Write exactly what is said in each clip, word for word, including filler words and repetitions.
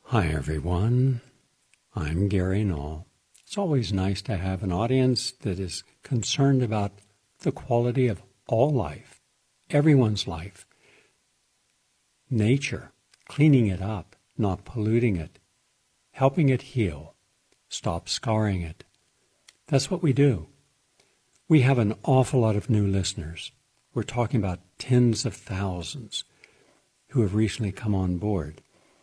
Hi, everyone. I'm Gary Null. It's always nice to have an audience that is concerned about the quality of all life, everyone's life, nature, cleaning it up, not polluting it, helping it heal, stop scarring it. That's what we do. We have an awful lot of new listeners. We're talking about tens of thousands who have recently come on board.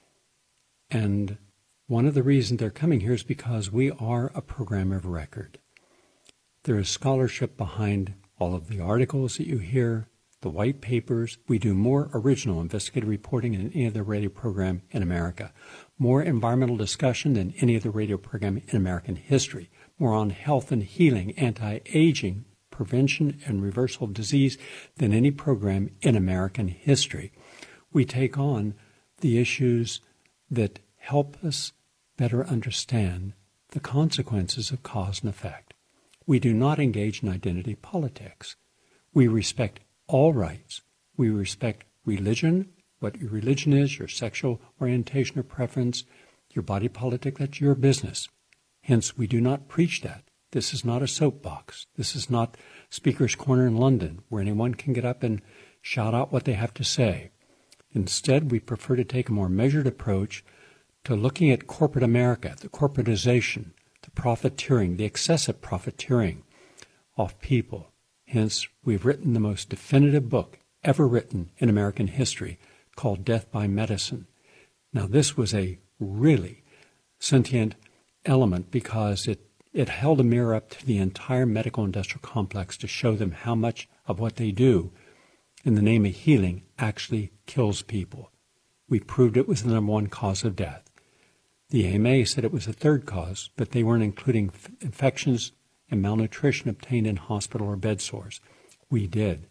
And one of the reasons they're coming here is because we are a program of record. There is scholarship behind all of the articles that you hear, the white papers. We do more original investigative reporting than any other radio program in America. More environmental discussion than any other radio program in American history. More on health and healing, anti-aging, prevention and reversal of disease than any program in American history. We take on the issues that help us better understand the consequences of cause and effect. We do not engage in identity politics. We respect all rights. We respect religion, what your religion is, your sexual orientation or preference, your body politic, that's your business. Hence, we do not preach that. This is not a soapbox. This is not Speaker's Corner in London, where anyone can get up and shout out what they have to say. Instead, we prefer to take a more measured approach to looking at corporate America, the corporatization, the profiteering, the excessive profiteering of people. Hence, we've written the most definitive book ever written in American history called Death by Medicine. Now, this was a really sentient element because it, it held a mirror up to the entire medical industrial complex to show them how much of what they do in the name of healing actually kills people. We proved it was the number one cause of death. The A M A said it was the third cause, but they weren't including f- infections and malnutrition obtained in hospital or bed sores. We did.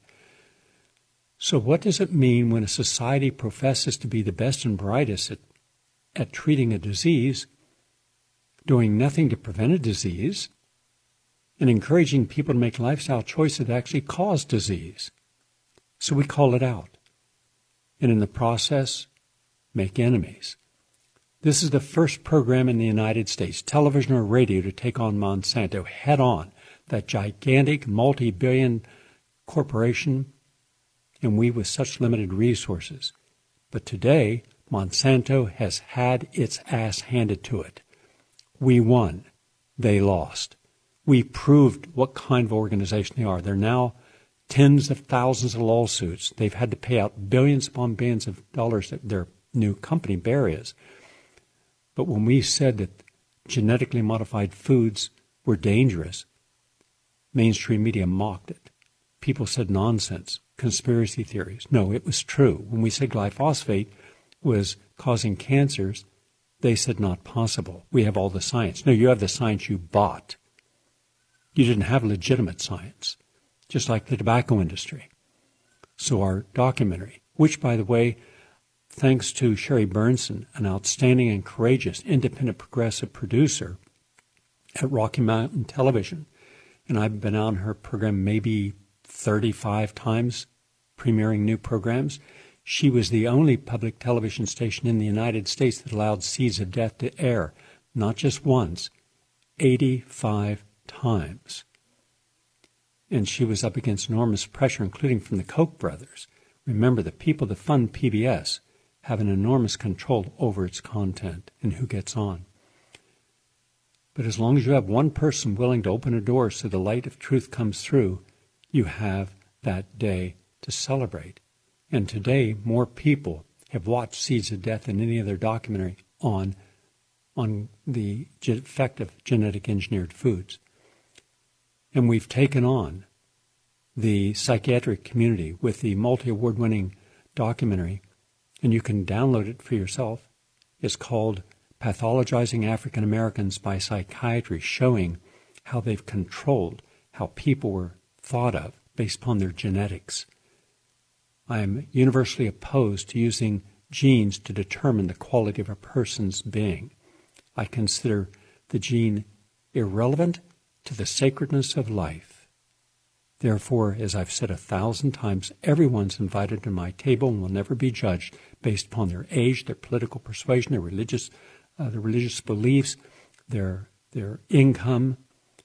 So what does it mean when a society professes to be the best and brightest at, at treating a disease, doing nothing to prevent a disease, and encouraging people to make lifestyle choices that actually cause disease? So we call it out, and in the process, make enemies. This is the first program in the United States, television or radio, to take on Monsanto head on, that gigantic multi-billion corporation, and we with such limited resources. But today, Monsanto has had its ass handed to it. We won. They lost. We proved what kind of organization they are. They're now tens of thousands of lawsuits. They've had to pay out billions upon billions of dollars that their new company, Bayer, is. But when we said that genetically modified foods were dangerous, mainstream media mocked it. People said nonsense, conspiracy theories. No, it was true. When we said glyphosate was causing cancers, they said not possible. We have all the science. No, you have the science you bought. You didn't have legitimate science, just like the tobacco industry. So our documentary, which, by the way, thanks to Sherry Burnson, an outstanding and courageous independent progressive producer at Rocky Mountain Television, and I've been on her program maybe thirty-five times, premiering new programs. She was the only public television station in the United States that allowed Seeds of Death to air, not just once, eighty-five times. And she was up against enormous pressure, including from the Koch brothers. Remember, the people that fund P B S have an enormous control over its content and who gets on. But as long as you have one person willing to open a door so the light of truth comes through, you have that day to celebrate. And today, more people have watched Seeds of Death than any other documentary on, on the effect of genetic engineered foods. And we've taken on the psychiatric community with the multi-award winning documentary, and you can download it for yourself. It's called Pathologizing African Americans by Psychiatry, showing how they've controlled how people were thought of based upon their genetics. I am universally opposed to using genes to determine the quality of a person's being. I consider the gene irrelevant to the sacredness of life. Therefore, as I've said a thousand times, everyone's invited to my table and will never be judged based upon their age, their political persuasion, their religious, uh, their religious beliefs, their their income.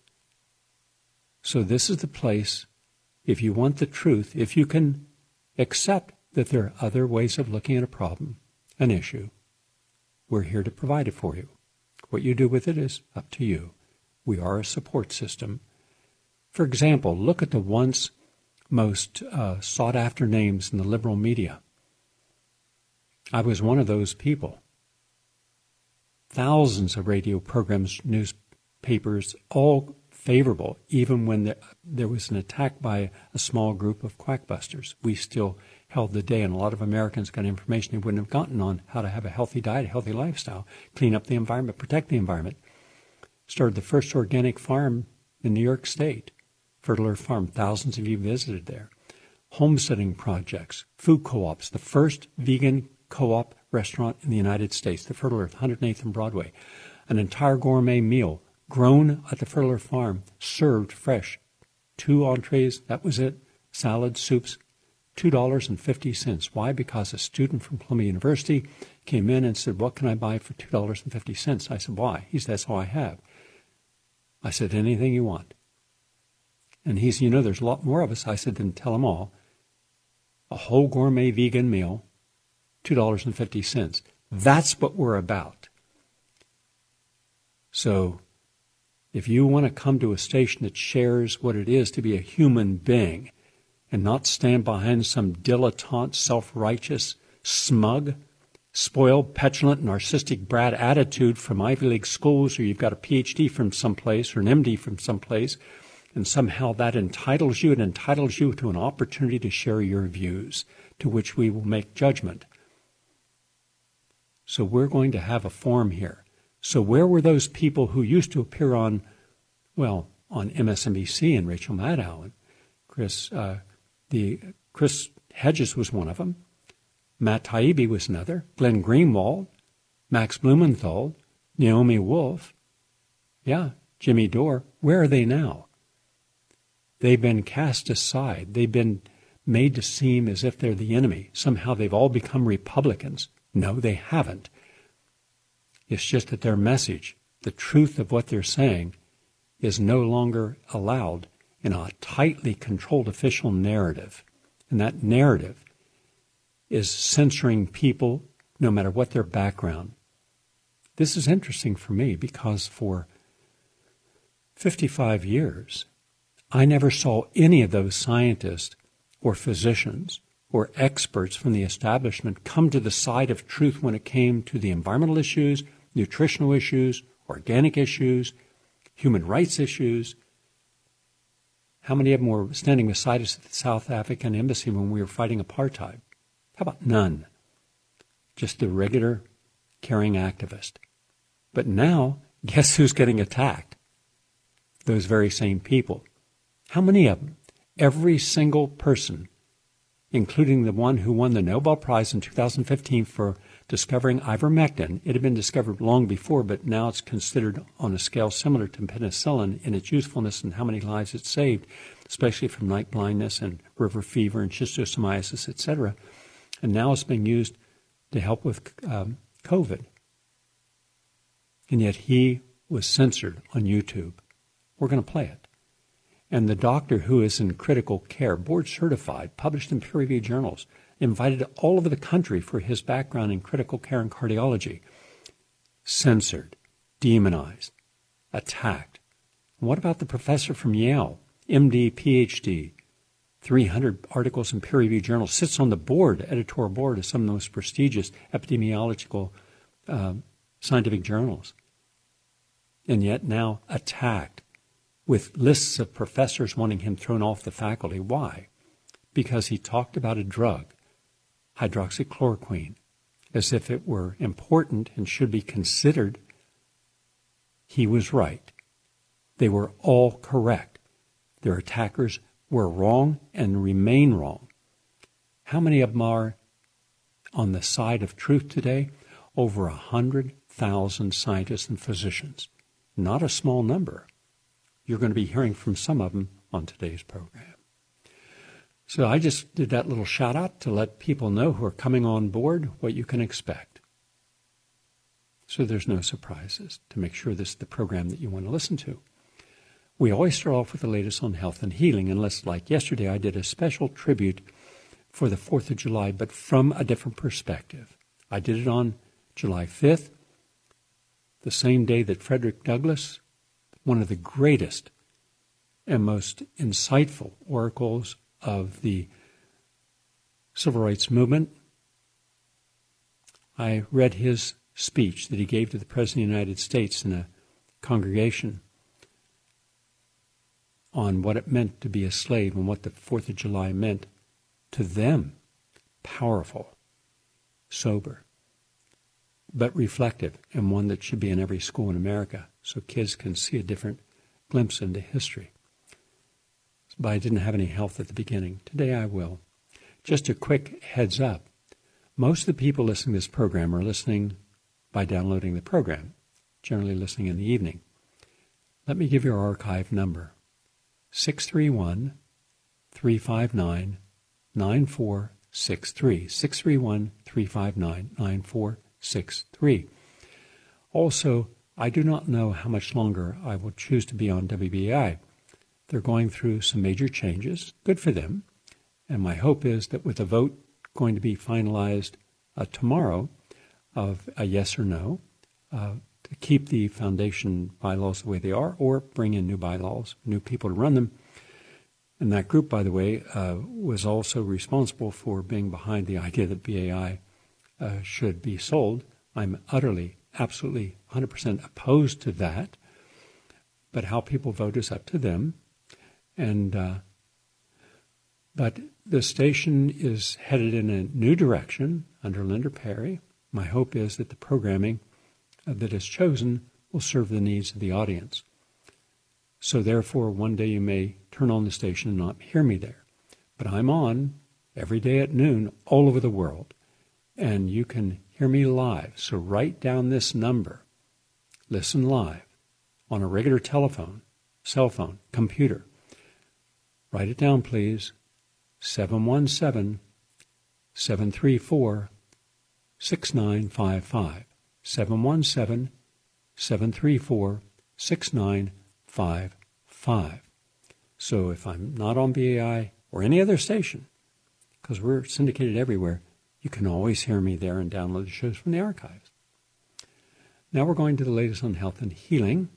So this is the place, if you want the truth, if you can accept that there are other ways of looking at a problem, an issue, we're here to provide it for you. What you do with it is up to you. We are a support system. For example, look at the once most uh, sought-after names in the liberal media. I was one of those people. Thousands of radio programs, newspapers, all favorable, even when the, there was an attack by a small group of quackbusters. We still held the day, and a lot of Americans got information they wouldn't have gotten on how to have a healthy diet, a healthy lifestyle, clean up the environment, protect the environment. Started the first organic farm in New York State, Fertile Earth Farm. Thousands of you visited there. Homesteading projects, food co-ops, the first vegan co-op restaurant in the United States, the Fertile Earth, one hundred eighth and Broadway. An entire gourmet meal grown at the Fertile Earth Farm, served fresh. Two entrees, that was it. Salads, soups, two dollars and fifty cents. Why? Because a student from Columbia University came in and said, what can I buy for two dollars and fifty cents? I said, why? He said, that's all I have. I said, anything you want. And he said, you know, there's a lot more of us. I said, then tell them all. A whole gourmet vegan meal, two dollars and fifty cents. That's what we're about. So if you want to come to a station that shares what it is to be a human being and not stand behind some dilettante, self-righteous, smug, spoiled, petulant, narcissistic brat attitude from Ivy League schools, or you've got a P H D from someplace or an M D from someplace, and somehow that entitles you, it entitles you to an opportunity to share your views, to which we will make judgment. So we're going to have a forum here. So where were those people who used to appear on, well, on M S N B C and Rachel Maddow and Chris, uh, the Chris Hedges was one of them. Matt Taibbi was another. Glenn Greenwald, Max Blumenthal, Naomi Wolf. Yeah, Jimmy Dore. Where are they now? They've been cast aside. They've been made to seem as if they're the enemy. Somehow they've all become Republicans. No, they haven't. It's just that their message, the truth of what they're saying, is no longer allowed in a tightly controlled official narrative. And that narrative is censoring people no matter what their background. This is interesting for me because for fifty-five years, I never saw any of those scientists or physicians or experts from the establishment come to the side of truth when it came to the environmental issues, nutritional issues, organic issues, human rights issues. How many of them were standing beside us at the South African embassy when we were fighting apartheid? How about none? Just the regular caring activist. But now, guess who's getting attacked? Those very same people. How many of them? Every single person, including the one who won the Nobel Prize in two thousand fifteen for discovering ivermectin. It had been discovered long before, but now it's considered on a scale similar to penicillin in its usefulness and how many lives it saved, especially from night blindness and river fever and schistosomiasis, et cetera. And now it's being used to help with um, COVID. And yet he was censored on YouTube. We're going to play it. And the doctor who is in critical care, board certified, published in peer-reviewed journals, invited all over the country for his background in critical care and cardiology, censored, demonized, attacked. And what about the professor from Yale, M D, P H D, three hundred articles in peer-reviewed journals, sits on the board, editorial board of some of the most prestigious epidemiological uh, scientific journals, and yet now attacked with lists of professors wanting him thrown off the faculty. Why? Because he talked about a drug, hydroxychloroquine, as if it were important and should be considered. He was right. They were all correct. Their attackers were wrong and remain wrong. How many of them are on the side of truth today? Over a hundred thousand scientists and physicians. Not a small number. You're going to be hearing from some of them on today's program. So I just did that little shout out to let people know who are coming on board what you can expect. So there's no surprises, to make sure this is the program that you want to listen to. We always start off with the latest on health and healing, unless, like yesterday, I did a special tribute for the fourth of July, but from a different perspective. I did it on July fifth, the same day that Frederick Douglass, one of the greatest and most insightful oracles of the civil rights movement, I read his speech that he gave to the President of the United States in a congregation on what it meant to be a slave and what the fourth of July meant to them. Powerful, sober, but reflective, and one that should be in every school in America so kids can see a different glimpse into history. But I didn't have any health at the beginning. Today I will. Just a quick heads up. Most of the people listening to this program are listening by downloading the program, generally listening in the evening. Let me give you our archive number, six three one, three five nine, nine four six three, six three one, three five nine, nine four six three. Also, I do not know how much longer I will choose to be on W B A I. They're going through some major changes. Good for them. And my hope is that with a vote going to be finalized uh, tomorrow of a yes or no, uh, to keep the foundation bylaws the way they are, or bring in new bylaws, new people to run them. And that group, by the way, uh, was also responsible for being behind the idea that B A I uh, should be sold. I'm utterly, absolutely, one hundred percent opposed to that. But how people vote is up to them. And uh, but the station is headed in a new direction under Linda Perry. My hope is that the programming uh, that is chosen will serve the needs of the audience. So therefore, one day you may turn on the station and not hear me there. But I'm on every day at noon all over the world, and you can hear me live. So write down this number. Listen live on a regular telephone, cell phone, computer. Write it down, please. seven one seven, seven three four, six nine five five. seven one seven, seven three four, six nine five five. So if I'm not on B A I or any other station, because we're syndicated everywhere, you can always hear me there and download the shows from the archives. Now we're going to the latest on health and healing.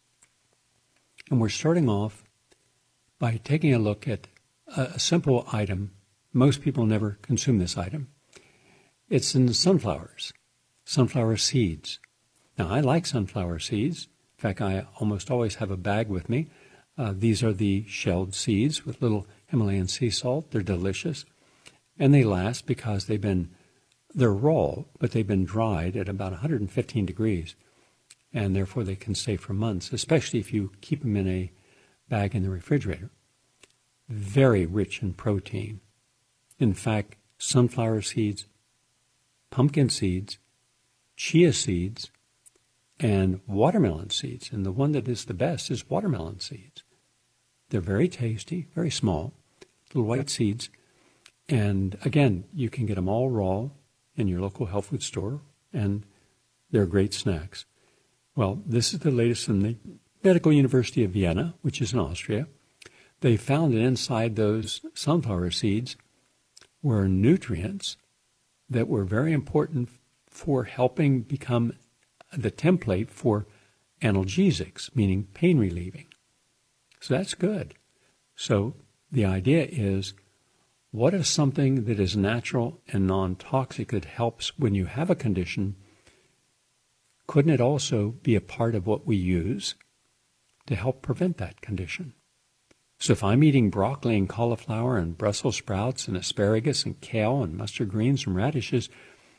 And we're starting off by taking a look at a simple item. Most people never consume this item. It's in sunflowers, sunflower seeds. Now, I like sunflower seeds. In fact, I almost always have a bag with me. Uh, these are the shelled seeds with little Himalayan sea salt. They're delicious. And they last because they've been, they're raw, but they've been dried at about one hundred fifteen degrees. And therefore they can stay for months, especially if you keep them in a bag in the refrigerator. Very rich in protein. In fact, sunflower seeds, pumpkin seeds, chia seeds, and watermelon seeds. And the one that is the best is watermelon seeds. They're very tasty, very small, little white seeds. And again, you can get them all raw in your local health food store, and they're great snacks. Well, this is the latest from the Medical University of Vienna, which is in Austria. They found that inside those sunflower seeds were nutrients that were very important for helping become the template for analgesics, meaning pain relieving. So that's good. So the idea is, what if something that is natural and non-toxic that helps when you have a condition, couldn't it also be a part of what we use to help prevent that condition? So if I'm eating broccoli and cauliflower and Brussels sprouts and asparagus and kale and mustard greens and radishes,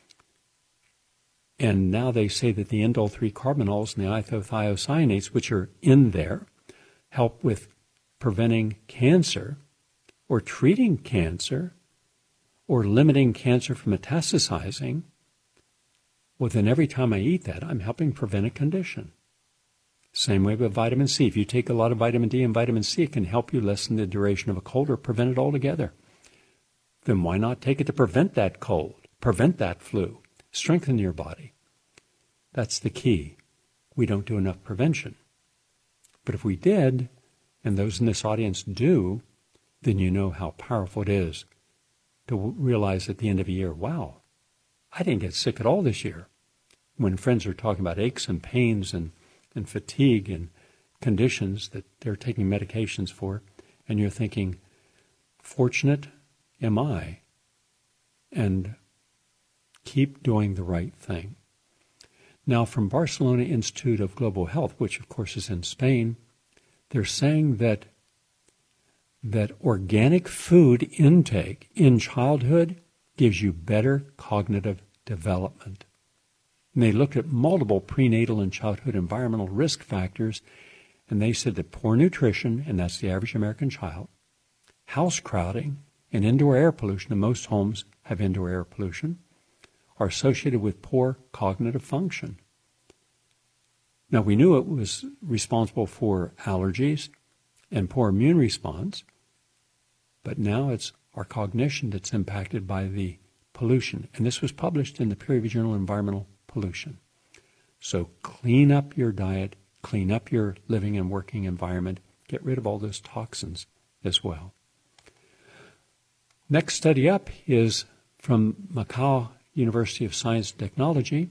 and now they say that the indole three carbinols and the isothiocyanates, which are in there, help with preventing cancer or treating cancer or limiting cancer from metastasizing, well, then every time I eat that, I'm helping prevent a condition. Same way with vitamin C. If you take a lot of vitamin D and vitamin C, it can help you lessen the duration of a cold or prevent it altogether. then why not take it to prevent that cold, prevent that flu, strengthen your body? That's the key. We don't do enough prevention. But if we did, and those in this audience do, then you know how powerful it is to realize at the end of a year, wow, I didn't get sick at all this year. When friends are talking about aches and pains and, and fatigue and conditions that they're taking medications for, and you're thinking, fortunate am I? And keep doing the right thing. Now, from Barcelona Institute of Global Health, which of course is in Spain, they're saying that that organic food intake in childhood gives you better cognitive development. And they looked at multiple prenatal and childhood environmental risk factors, and they said that poor nutrition, and that's the average American child, house crowding, and indoor air pollution, and most homes have indoor air pollution, are associated with poor cognitive function. Now, we knew it was responsible for allergies and poor immune response, but now it's our cognition that's impacted by the pollution. And this was published in the peer-reviewed journal Environmental Pollution. So clean up your diet, clean up your living and working environment, get rid of all those toxins as well. Next study up is from Macau University of Science and Technology.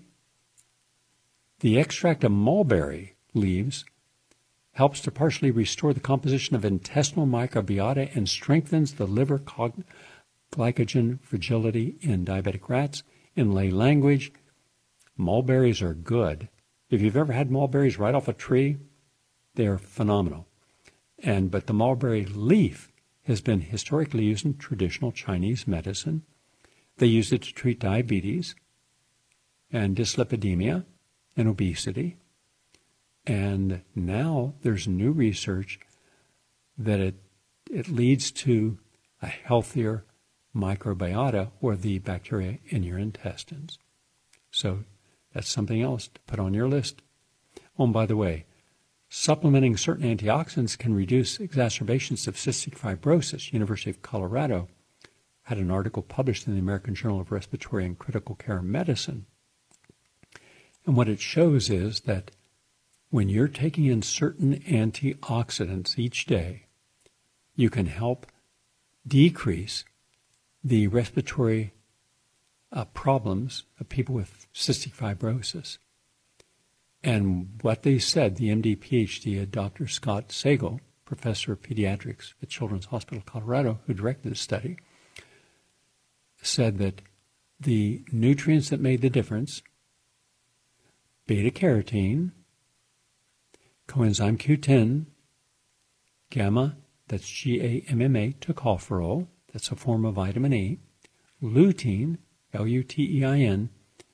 The extract of mulberry leaves helps to partially restore the composition of intestinal microbiota and strengthens the liver cog- glycogen fragility in diabetic rats. In lay language, mulberries are good. If you've ever had mulberries right off a tree, they're phenomenal. And but the mulberry leaf has been historically used in traditional Chinese medicine. They use it to treat diabetes and dyslipidemia and obesity. And now there's new research that it it leads to a healthier microbiota, or the bacteria in your intestines. So that's something else to put on your list. Oh, and by the way, supplementing certain antioxidants can reduce exacerbations of cystic fibrosis. University of Colorado had an article published in the American Journal of Respiratory and Critical Care Medicine. And what it shows is that when you're taking in certain antioxidants each day, you can help decrease the respiratory uh, problems of people with cystic fibrosis. And what they said, the M D, P H D, uh, Doctor Scott Sagal, professor of pediatrics at Children's Hospital Colorado, who directed the study, said that the nutrients that made the difference, beta-carotene, coenzyme Q ten, gamma, that's G A M M A, tocopherol, that's a form of vitamin E, lutein, L U T E I N,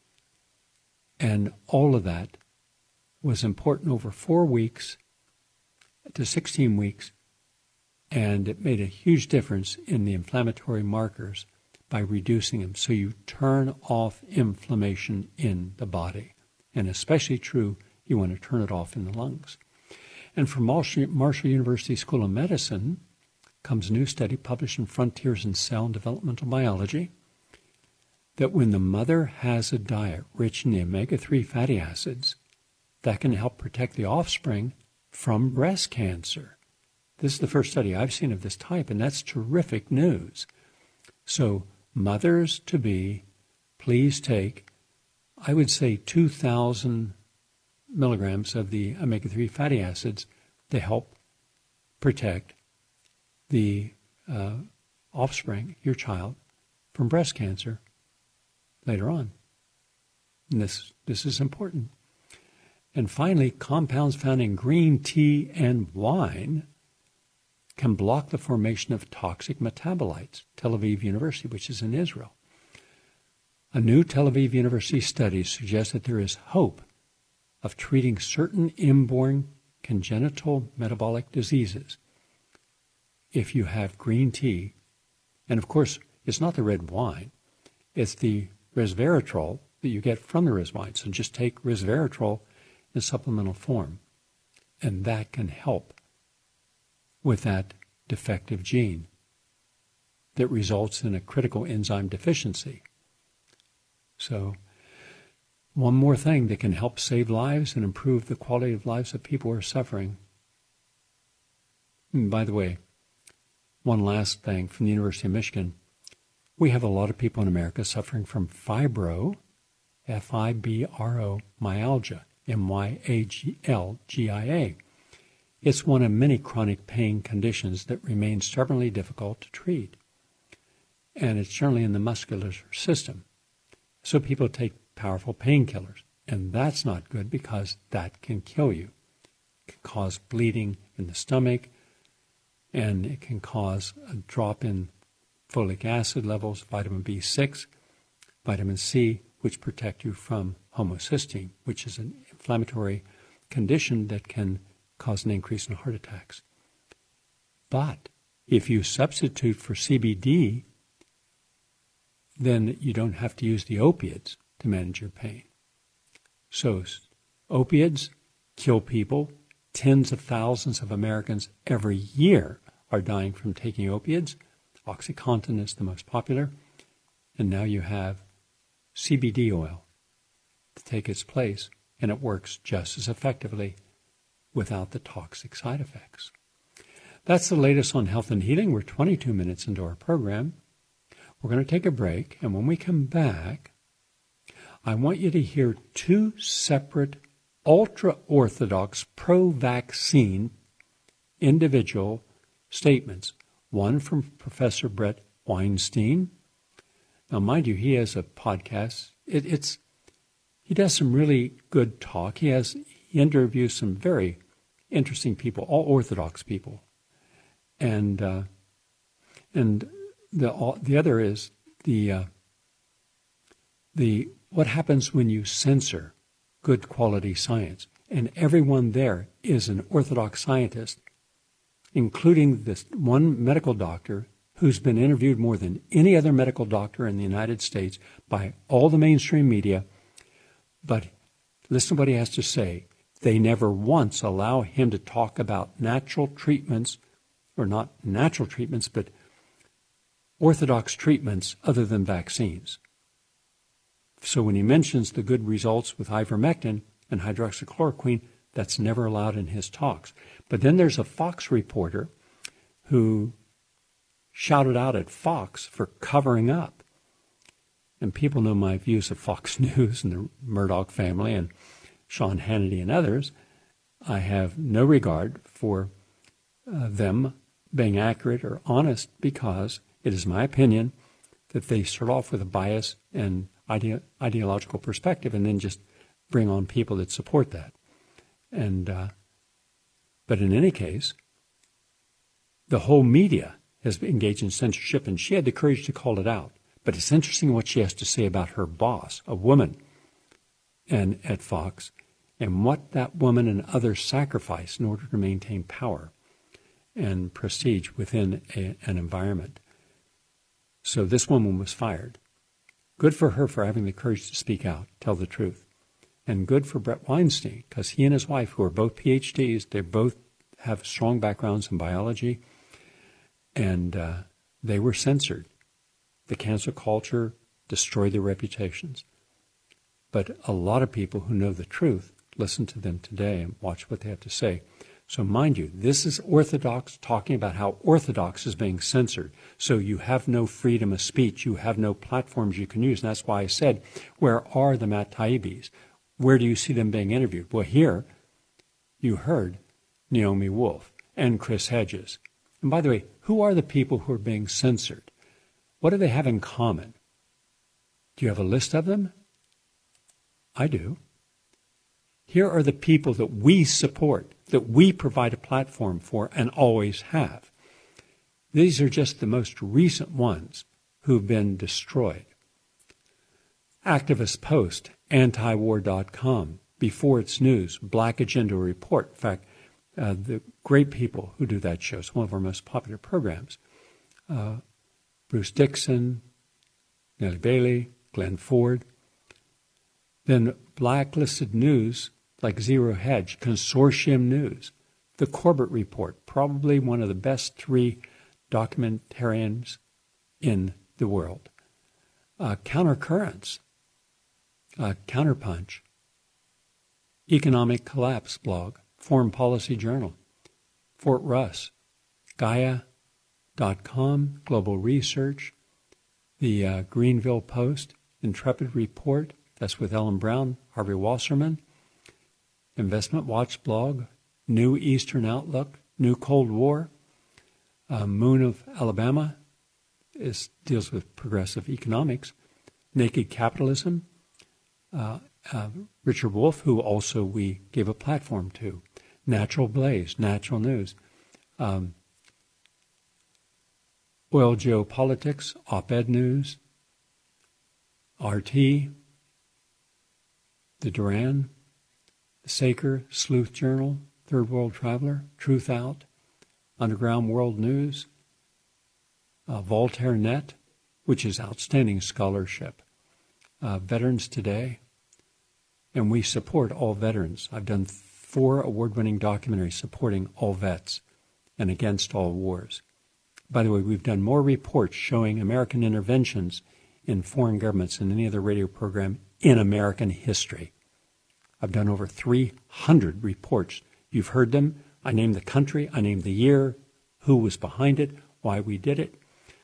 and all of that was important over four weeks to sixteen weeks, and it made a huge difference in the inflammatory markers by reducing them. So you turn off inflammation in the body, and especially true, you want to turn it off in the lungs. And from Marshall, Marshall University School of Medicine comes a new study published in Frontiers in Cell and Developmental Biology that when the mother has a diet rich in the omega three fatty acids, that can help protect the offspring from breast cancer. This is the first study I've seen of this type, and that's terrific news. So mothers-to-be, please take, I would say, two thousand milligrams of the omega three fatty acids to help protect the uh, offspring, your child, from breast cancer later on. And this, this is important. And finally, compounds found in green tea and wine can block the formation of toxic metabolites. Tel Aviv University, which is in Israel. A new Tel Aviv University study suggests that there is hope of treating certain inborn congenital metabolic diseases if you have green tea. And of course, it's not the red wine. It's the resveratrol that you get from the red wine. So just take resveratrol in supplemental form, and that can help with that defective gene. that results in a critical enzyme deficiency. So, one more thing that can help save lives and improve the quality of lives of people who are suffering. And by the way, one last thing from the University of Michigan. We have a lot of people in America suffering from fibro, F I B R O, myalgia, M Y A L G I A. It's one of many chronic pain conditions that remain stubbornly difficult to treat. And it's generally in the muscular system. So people take powerful painkillers. And that's not good because that can kill you. It can cause bleeding in the stomach, and it can cause a drop in folic acid levels, vitamin B six, vitamin C, which protect you from homocysteine, which is an inflammatory condition that can cause an increase in heart attacks. But if you substitute for C B D, then you don't have to use the opiates to manage your pain. So opiates kill people. Tens of thousands of Americans every year are dying from taking opiates. OxyContin is the most popular. And now you have C B D oil to take its place, and it works just as effectively without the toxic side effects. That's the latest on health and healing. We're twenty-two minutes into our program. We're going to take a break, and when we come back, I want you to hear two separate ultra-Orthodox pro-vaccine individual statements. One from Professor Brett Weinstein. Now, mind you, he has a podcast. It, it's he does some really good talk. He has he interviews some very interesting people, all Orthodox people, and uh, and the all, the other is the uh, the what happens when you censor good quality science, and everyone there is an Orthodox scientist, including this one medical doctor who's been interviewed more than any other medical doctor in the United States by all the mainstream media. But listen to what he has to say. They never once allow him to talk about natural treatments, or not natural treatments, but Orthodox treatments other than vaccines. So when he mentions the good results with ivermectin and hydroxychloroquine, that's never allowed in his talks. But then there's a Fox reporter who shouted out at Fox for covering up. And people know my views of Fox News and the Murdoch family and Sean Hannity and others. I have no regard for uh, them being accurate or honest, because it is my opinion that they start off with a bias and ide- ideological perspective and then just bring on people that support that. And uh, but in any case, the whole media has been engaged in censorship, and she had the courage to call it out. But it's interesting what she has to say about her boss, a woman, and at Fox, and what that woman and others sacrifice in order to maintain power and prestige within a, an environment. So this woman was fired. Good for her for having the courage to speak out, tell the truth. And good for Brett Weinstein, because he and his wife, who are both P H Ds, they both have strong backgrounds in biology, and uh, they were censored. The cancel culture destroyed their reputations. But a lot of people who know the truth listen to them today and watch what they have to say. So mind you, this is Orthodox talking about how Orthodox is being censored. So you have no freedom of speech. You have no platforms you can use. And that's why I said, where are the Matt Taibbis? Where do you see them being interviewed? Well, here you heard Naomi Wolf and Chris Hedges. And by the way, who are the people who are being censored? What do they have in common? Do you have a list of them? I do. Here are the people that we support, that we provide a platform for and always have. These are just the most recent ones who've been destroyed. Activist Post, anti war dot com, Before It's News, Black Agenda Report. In fact, uh, the great people who do that show, it's one of our most popular programs. Uh, Bruce Dixon, Nellie Bailey, Glenn Ford. Then blacklisted news like Zero Hedge, Consortium News, The Corbett Report, probably one of the best three documentarians in the world. Uh, Countercurrents, uh, Counterpunch, Economic Collapse blog, Foreign Policy Journal, Fort Russ, Gaia dot com, Global Research, the uh, Greenville Post, Intrepid Report, that's with Ellen Brown, Harvey Wasserman, Investment Watch blog, New Eastern Outlook, New Cold War, uh, Moon of Alabama is, deals with progressive economics, Naked Capitalism, uh, uh, Richard Wolff, who also we gave a platform to, Natural Blaze, Natural News, um, Oil Geopolitics, Op-Ed News, R T, the Duran, the Saker, Sleuth Journal, Third World Traveler, Truth Out, Underground World News, uh, Voltaire Net, which is outstanding scholarship, uh, Veterans Today, and we support all veterans. I've done four award-winning documentaries supporting all vets and against all wars. By the way, we've done more reports showing American interventions in foreign governments than any other radio program in American history. I've done over three hundred reports. You've heard them. I named the country, I named the year, who was behind it, why we did it.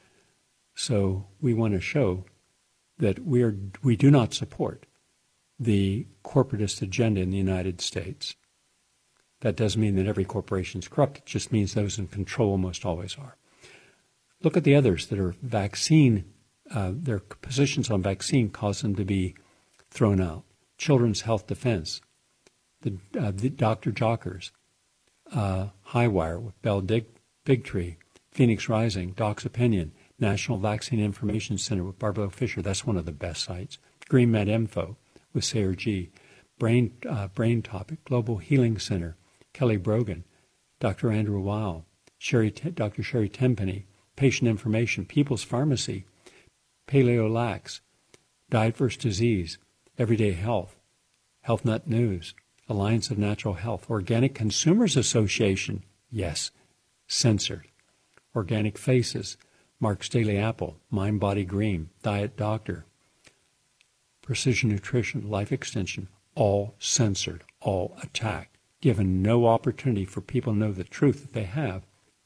So we want to show that we are we do not support the corporatist agenda in the United States. That doesn't mean that every corporation is corrupt. It just means those in control almost always are. Look at the others that are vaccine, uh, their positions on vaccine cause them to be thrown out. Children's Health Defense, the, uh, the Doctor Jockers, uh, Highwire with Bell Dig, Bigtree, Phoenix Rising, Doc's Opinion, National Vaccine Information Center with Barbara Fisher. That's one of the best sites. Green Med Info with Sayer G. Brain, uh, Brain Topic, Global Healing Center, Kelly Brogan, Doctor Andrew Weil, Sherry, Doctor Sherry Tenpenny, Patient Information, People's Pharmacy, Paleo Lax, Diet versus Disease, Everyday Health, Health Nut News, Alliance of Natural Health, Organic Consumers Association, yes, censored, Organic Faces, Mark's Daily Apple, Mind Body Green, Diet Doctor, Precision Nutrition, Life Extension, all censored, all attacked, given no opportunity for people to know the truth that they have.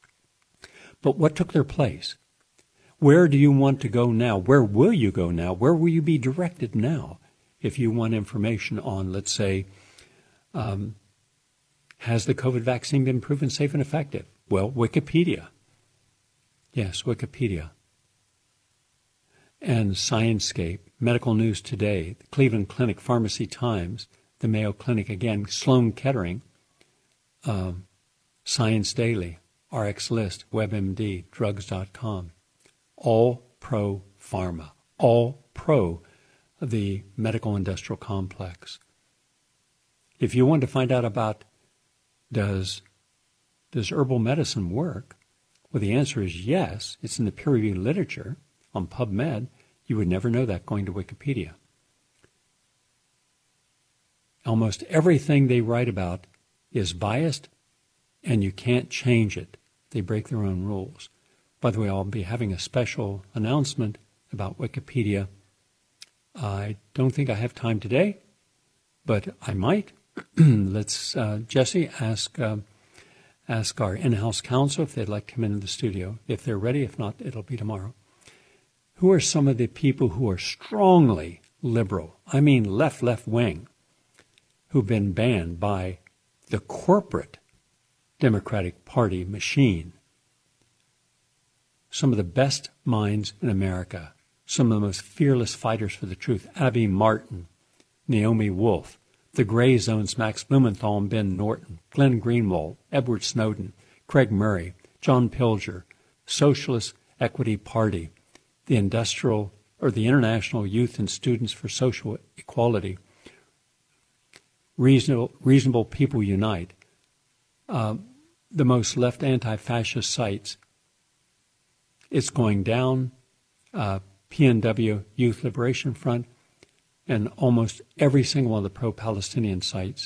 But what took their place? Where do you want to go now? Where will you go now? Where will you be directed now if you want information on, let's say, um, has the COVID vaccine been proven safe and effective? Well, Wikipedia. Yes, Wikipedia. And Sciencescape, Medical News Today, the Cleveland Clinic, Pharmacy Times, the Mayo Clinic again, Sloan Kettering, um, Science Daily, R X List, WebMD, drugs dot com, all pro-pharma, all pro the medical industrial complex. If you want to find out about does, does herbal medicine work, well, the answer is yes. It's in the peer-reviewed literature on PubMed. You would never know that going to Wikipedia. Almost everything they write about is biased, and you can't change it. They break their own rules. By the way, I'll be having a special announcement about Wikipedia. I don't think I have time today, but I might. Let's, uh, Jesse, ask uh, ask our in-house counsel if they'd like to come into the studio. If they're ready, if not, it'll be tomorrow. Who are some of the people who are strongly liberal, I mean left, left wing, who've been banned by the corporate Democratic Party machine? Some of the best minds in America, some of the most fearless fighters for the truth, Abby Martin, Naomi Wolf, the Gray Zone's Max Blumenthal and Ben Norton, Glenn Greenwald, Edward Snowden, Craig Murray, John Pilger, Socialist Equity Party, the Industrial or the International Youth and Students for Social Equality, Reasonable, Reasonable People Unite, uh, the most left anti-fascist sites. It's going down, uh, P N W, Youth Liberation Front, and almost every single one of the pro-Palestinian sites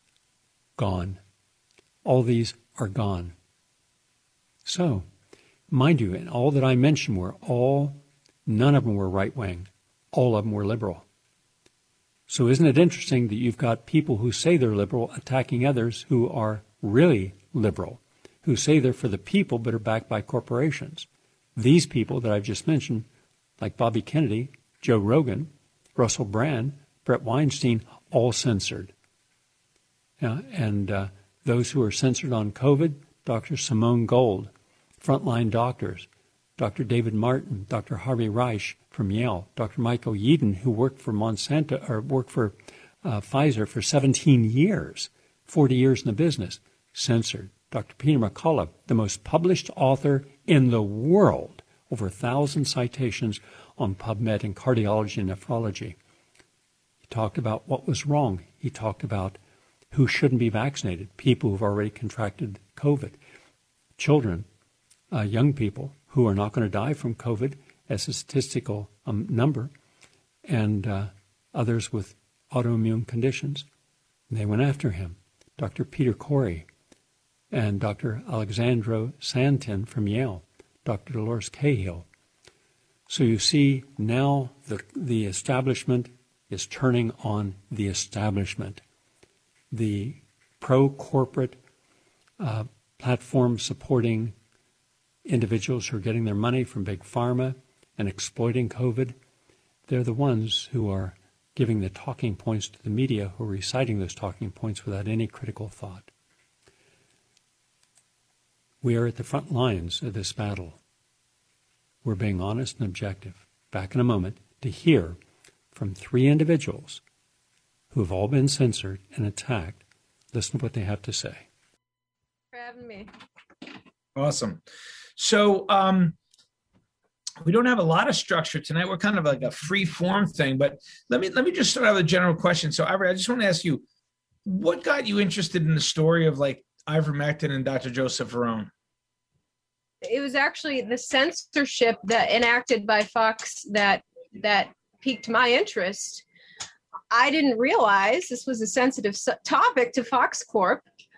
gone. All these are gone. So Mind you, and all that I mentioned were all, none of them were right-wing. All of them were liberal. So isn't it interesting that you've got people who say they're liberal attacking others who are really liberal, who say they're for the people but are backed by corporations? These people that I've just mentioned, like Bobby Kennedy, Joe Rogan, Russell Brand, Brett Weinstein, all censored. Yeah, and uh, those who are censored on COVID, Doctor Simone Gold, frontline doctors, Doctor David Martin, Doctor Harvey Reich from Yale, Doctor Michael Yeadon, who worked for Monsanto or worked for uh, Pfizer for seventeen years, forty years in the business, censored. Doctor Peter McCullough, the most published author in the world, over a thousand citations on PubMed in cardiology and nephrology. He talked about what was wrong. He talked about who shouldn't be vaccinated, people who've already contracted COVID, children, uh, young people who are not going to die from COVID as a statistical um, number, and uh, others with autoimmune conditions. And they went after him. Doctor Peter Corey and Doctor Alexandro Santin from Yale, Doctor Dolores Cahill. So you see now the, the establishment is turning on the establishment. The pro-corporate uh, platform supporting individuals who are getting their money from big pharma and exploiting COVID, they're the ones who are giving the talking points to the media, who are reciting those talking points without any critical thought. We are at the front lines of this battle. We're being honest and objective. Back in a moment to hear from three individuals who have all been censored and attacked. Listen to what they have to say. For having me. Awesome. So um, we don't have a lot of structure tonight. We're kind of like a free form thing, but let me let me just start out with a general question. So Ivor, I just want to ask you, what got you interested in the story of like ivermectin and Doctor Joseph Varone? It was actually the censorship that enacted by Fox that that piqued my interest. I didn't realize this was a sensitive topic to Fox Corp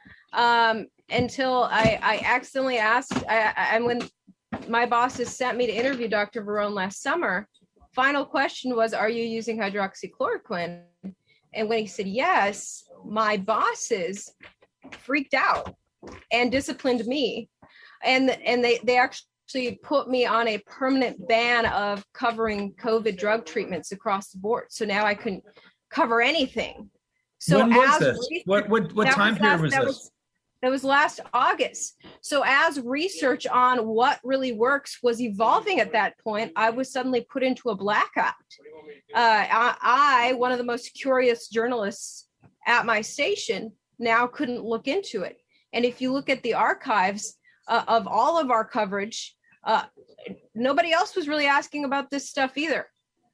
um, until I, I accidentally asked, I, I, when my bosses sent me to interview Doctor Varone last summer, final question was, are you using hydroxychloroquine? And when he said yes, my bosses freaked out and disciplined me. And, and they, they actually put me on a permanent ban of covering COVID drug treatments across the board. So now I couldn't cover anything. So when was as this? research, what what, what time was period last, was that this? Was, that was last August. So as research on what really works was evolving at that point, I was suddenly put into a blackout. Uh, I, I, one of the most curious journalists at my station, now couldn't look into it. And if you look at the archives uh, of all of our coverage, uh, nobody else was really asking about this stuff either.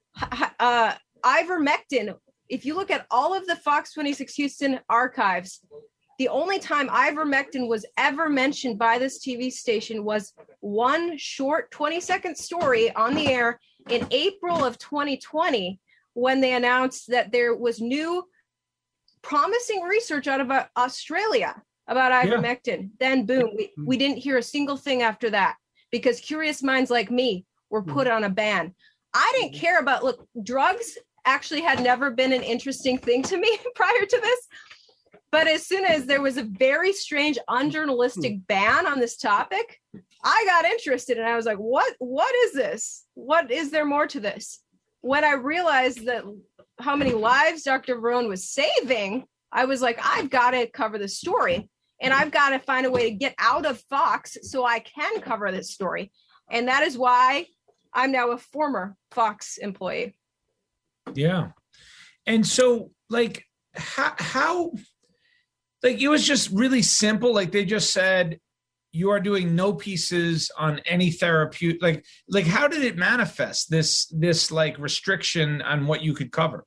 Uh, ivermectin, if you look at all of the Fox twenty-six Houston archives, the only time ivermectin was ever mentioned by this T V station was one short twenty second story on the air in April of twenty twenty, when they announced that there was new promising research out of uh, Australia about ivermectin. Yeah. Then boom, we, we didn't hear a single thing after that because curious minds like me were put on a ban. I didn't care about, look, drugs actually had never been an interesting thing to me prior to this. But as soon as there was a very strange unjournalistic ban on this topic, I got interested and I was like, what, what is this? What is there more to this? When I realized that how many lives Doctor Varone was saving, I was like, I've got to cover this story and I've got to find a way to get out of Fox so I can cover this story. And that is why I'm now a former Fox employee. Yeah. And so like, how, how, like, it was just really simple. Like they just said, you are doing no pieces on any therapeutic, like, like, how did it manifest this, this like restriction on what you could cover?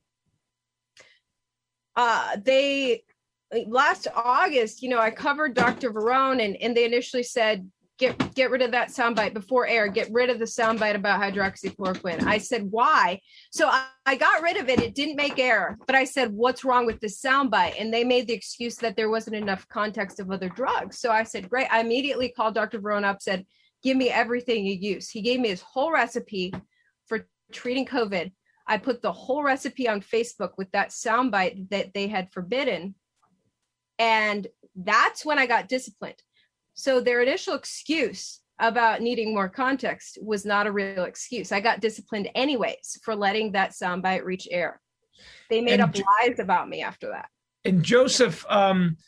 Uh, they, last August, you know, I covered Doctor Varone and, and they initially said, Get get rid of that soundbite before air. Get rid of the soundbite about hydroxychloroquine. I said, why? So I, I got rid of it. It didn't make air. But I said, what's wrong with this soundbite? And they made the excuse that there wasn't enough context of other drugs. So I said, great. I immediately called Doctor Varone up, said, give me everything you use. He gave me his whole recipe for treating COVID. I put the whole recipe on Facebook with that soundbite that they had forbidden. And that's when I got disciplined. So their initial excuse about needing more context was not a real excuse. I got disciplined anyways for letting that soundbite reach air. They made and, up lies about me after that. And Joseph, um,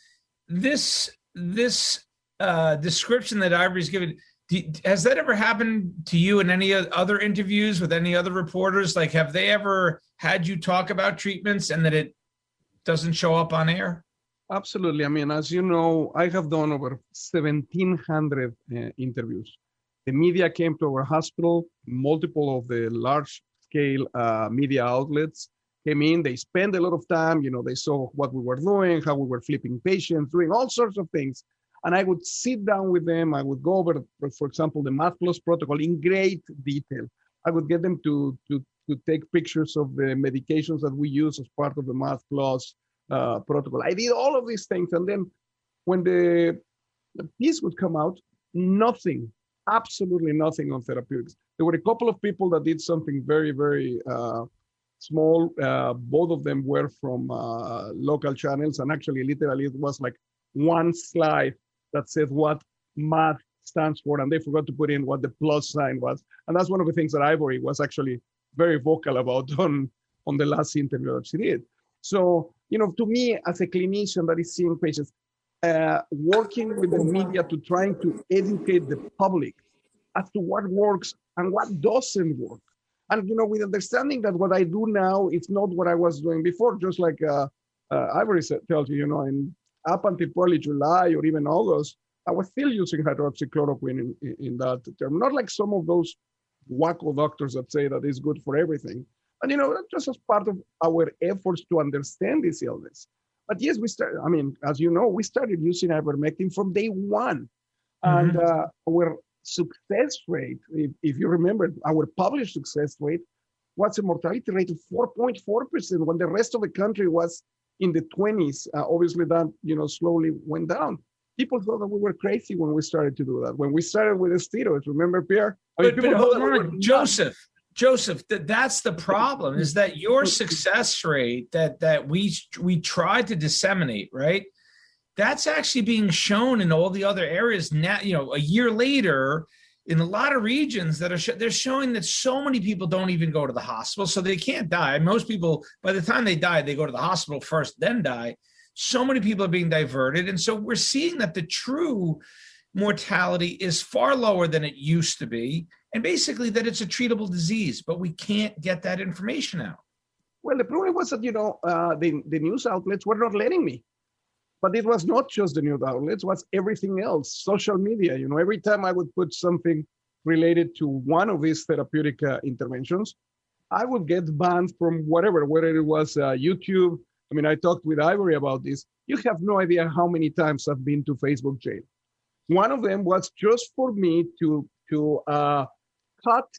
this this uh, description that Ivory's given, do, has that ever happened to you in any other interviews with any other reporters? Like, have they ever had you talk about treatments and that it doesn't show up on air? Absolutely. I mean, as you know, I have done over seventeen hundred uh, interviews. The media came to our hospital. Multiple of the large-scale uh, media outlets came in. They spent a lot of time. You know, they saw what we were doing, how we were flipping patients, doing all sorts of things. And I would sit down with them. I would go over, for example, the Math Plus protocol in great detail. I would get them to, to, to take pictures of the medications that we use as part of the Math Plus uh, protocol. I did all of these things. And then when the, the piece would come out, nothing, absolutely nothing on therapeutics. There were a couple of people that did something very, very uh, small. Uh, both of them were from uh, local channels. And actually, literally, it was like one slide that said what math stands for, and they forgot to put in what the plus sign was. And that's one of the things that Ivory was actually very vocal about on, on the last interview that she did. So, you know, to me, as a clinician that is seeing patients, uh, working with the media to trying to educate the public as to what works and what doesn't work. And, you know, with understanding that what I do now, it's not what I was doing before, just like uh, uh, Ivory said, tells you, you know, in up until probably July or even August, I was still using hydroxychloroquine in, in, in that term. Not like some of those wacko doctors that say that it's good for everything. And, you know, just as part of our efforts to understand this illness. But yes, we started, I mean, as you know, we started using ivermectin from day one. Mm-hmm. And uh, our success rate, if, if you remember, our published success rate was a mortality rate of four point four percent when the rest of the country was in the twenties. Uh, obviously, that, you know, slowly went down. People thought that we were crazy when we started to do that. When we started with the steroids, remember, Pierre? I mean, but, but hold on, we Joseph. Joseph, that, that's the problem, is that your success rate that that we we tried to disseminate, right? That's actually being shown in all the other areas now. You know, a year later, in a lot of regions that are sh- they're showing that so many people don't even go to the hospital, so they can't die. Most people, by the time they die, they go to the hospital first, then die. So many people are being diverted, and so we're seeing that the true mortality is far lower than it used to be, and basically that it's a treatable disease, but we can't get that information out. Well, the problem was that, you know, uh, the, the news outlets were not letting me. But it was not just the news outlets, it was everything else, social media. You know, every time I would put something related to one of these therapeutic uh, interventions, I would get banned from whatever, whether it was uh, YouTube. I mean, I talked with Ivory about this. You have no idea how many times I've been to Facebook jail. One of them was just for me to, to uh, cut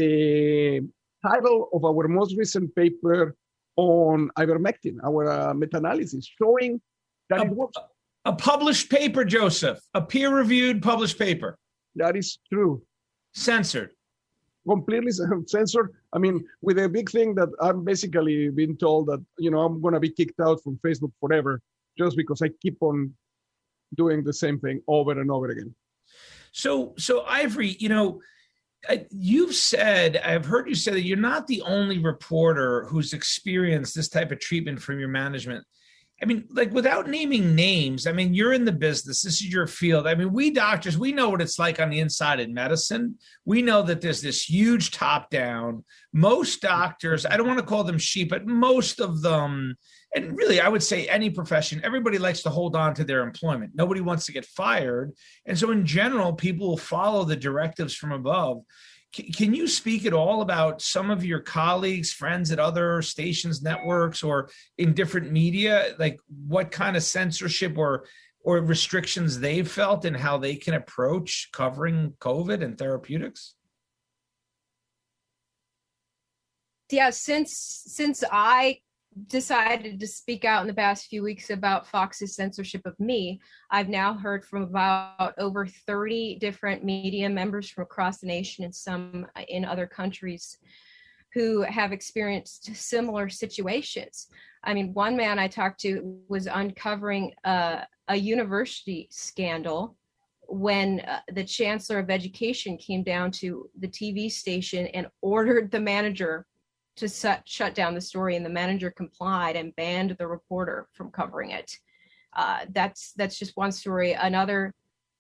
the title of our most recent paper on ivermectin, our uh, meta-analysis, showing that a, it works. A published paper, Joseph, a peer-reviewed published paper. That is true. Censored. Completely censored. I mean, with a big thing that I'm basically being told that, you know, I'm going to be kicked out from Facebook forever just because I keep on doing the same thing over and over again. So, so Ivory, you know, you've said, I've heard you say that you're not the only reporter who's experienced this type of treatment from your management. I mean, like, without naming names, I mean, you're in the business. This is your field. I mean, we doctors, we know what it's like on the inside in medicine. We know that there's this huge top down. Most doctors, I don't want to call them sheep, but most of them, and really, I would say any profession, everybody likes to hold on to their employment. Nobody wants to get fired. And so in general, people will follow the directives from above. Can you speak at all about some of your colleagues, friends at other stations, networks, or in different media, like what kind of censorship or or restrictions they've felt and how they can approach covering COVID and therapeutics? Yeah, since since I decided to speak out in the past few weeks about Fox's censorship of me, I've now heard from about over thirty different media members from across the nation and some in other countries who have experienced similar situations. I mean, one man I talked to was uncovering a, a university scandal when uh, the Chancellor of Education came down to the T V station and ordered the manager to set, shut down the story, and the manager complied and banned the reporter from covering it. Uh, that's that's just one story. Another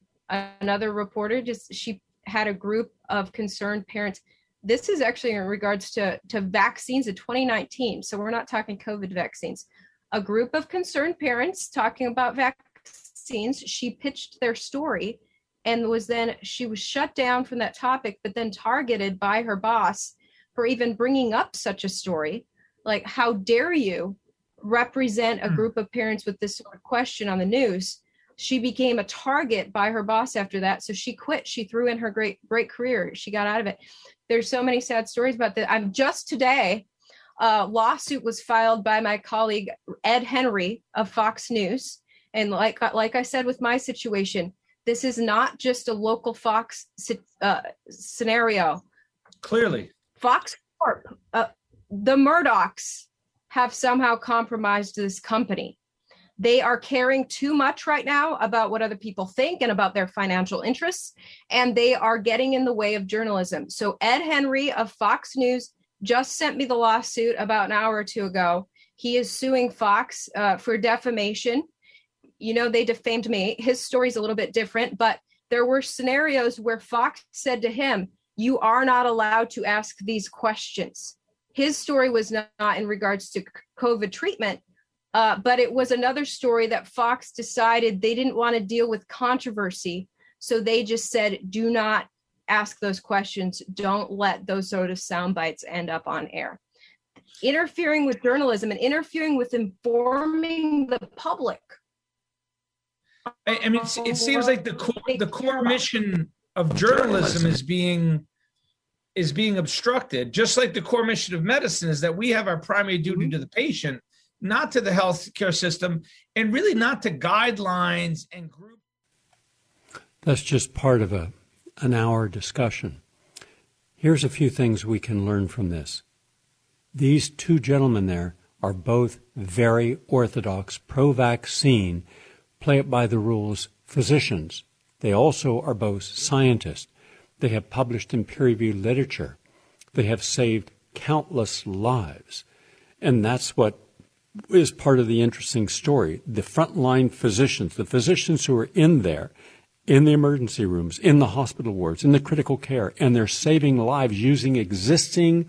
another reporter just she had a group of concerned parents. This is actually in regards to, to vaccines in twenty nineteen. So we're not talking COVID vaccines. A group of concerned parents talking about vaccines. She pitched their story and was then, she was shut down from that topic, but then targeted by her boss for even bringing up such a story. Like, how dare you represent a group of parents with this sort of question on the news? She became a target by her boss after that. So she quit. She threw in her great, great career. She got out of it. There's so many sad stories about that. I'm just today, a lawsuit was filed by my colleague, Ed Henry of Fox News. And like, like I said, with my situation, this is not just a local Fox uh, scenario. Clearly. Fox Corp, uh, the Murdochs have somehow compromised this company. They are caring too much right now about what other people think and about their financial interests, and they are getting in the way of journalism. So Ed Henry of Fox News just sent me the lawsuit about an hour or two ago. He is suing Fox uh, for defamation. You know, they defamed me. His story's a little bit different, but there were scenarios where Fox said to him, "You are not allowed to ask these questions." His story was not, not in regards to COVID treatment. Uh, but it was another story that Fox decided they didn't want to deal with controversy. So they just said, do not ask those questions. Don't let those sort of sound bites end up on air. Interfering with journalism and interfering with informing the public. I, I mean, it seems like the core, the core mission of journalism is being is being obstructed, just like the core mission of medicine is that we have our primary duty to the patient, not to the healthcare system, and really not to guidelines and group. That's just part of a an hour discussion. Here's a few things we can learn from this. These two gentlemen there are both very orthodox, pro-vaccine, play it by the rules physicians. They also are both scientists. They have published in peer-reviewed literature. They have saved countless lives. And that's what is part of the interesting story. The frontline physicians, the physicians who are in there, in the emergency rooms, in the hospital wards, in the critical care, and they're saving lives using existing